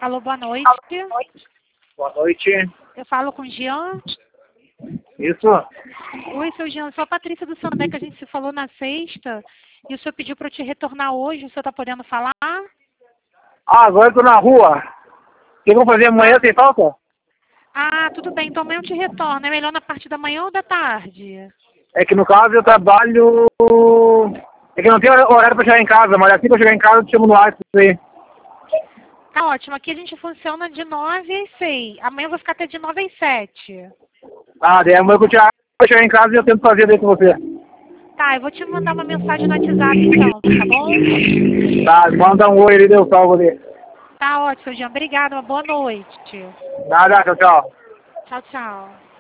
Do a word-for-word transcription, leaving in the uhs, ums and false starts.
Alô, boa noite. Boa noite. Eu falo com o Jean. Isso? Oi, seu Jean. Eu sou a Patrícia do Sandé, que a gente se falou na sexta. E o senhor pediu para eu te retornar hoje. O senhor está podendo falar? Ah, agora eu tô na rua. O que eu vou fazer amanhã sem falta? Ah, tudo bem. Então amanhã eu te retorno. É melhor na parte da manhã ou da tarde? É que no caso eu trabalho... É que não tem horário pra chegar em casa, mas assim que eu chegar em casa eu te chamo no WhatsApp aí. Tá ótimo. Aqui a gente funciona de nove às seis. Amanhã eu vou ficar até de nove às sete. Ah, daí amanhã que eu tirar, eu chegar em casa e eu tento fazer daí com você. Tá, eu vou te mandar uma mensagem no WhatsApp então, tá bom? Tá, manda um oi ali, deu salvo ali. Tá ótimo, seu Jean. Obrigada. Uma boa noite. Nada, tchau, tchau. Tchau, tchau.